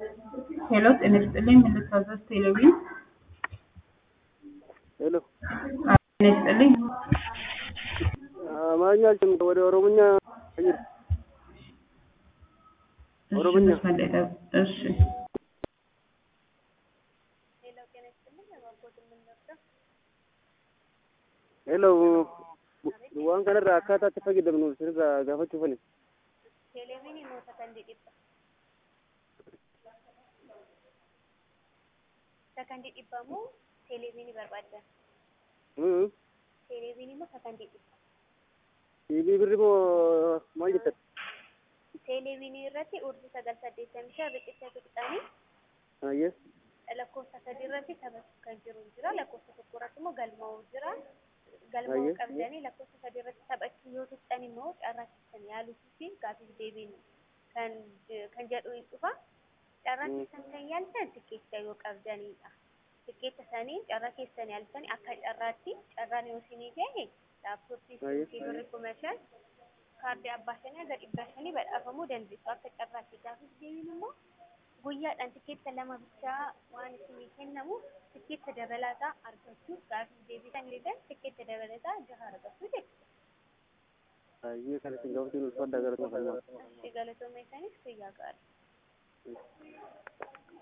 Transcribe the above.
ሄሎ ጤና ይስጥልኝ ልታዘዝ ቴሌቪዥን ሄሎ ጤና ይስጥልኝ አማርኛ አልችልም። ወደ ኦሮምኛ ቀይር። ኦሮምኛ እሺ ሄሎ waan kanarraa akkaataa itti fayyadamnu sirraa gaafachuu fani. Televiini moota kan dhibba. Kan dhibbamu televiini barbaadan. Televiini moota kan dhibba. TV birri moo maal jettan? Televiini irratti urjii 985 riqicha tuqxanii. Yes. Lakkoofsa sadii irratti taphatu kan jiru jira. Lakkoofsa tokko irratti immoo galmaa'u jira. Galmaa'u qabdanii lakkoofsa sadii irratti taphachuu yoo tuqxan immoo carraa keessan yaaluutii fi gaafii deebiin kan jedhu hin dhufa. Carraa keessan kan yaaltan tikeetta yoo qabdanidha. Tikeetta sanii carraa keessan yaaltan akka carraatti carraan yoo isinii gahe laaptooppii fi birri 5,000 kaardii abbaa shanii aga 500 badhaafamuu dandeessu. Akka carraatti gaafii deebiin immoo guyyaadhaan tikeetta 2 bichaa waan isinii kennamu tikeetta dabalataa argachuuf gaafii deebisan illee tikeetta dabalataa 6 argachuu jechuudha. Ayyee kana isin gaafachuu ulfaadha galatoomaa. Galatoomaa isaaniis guyyaa gaarii.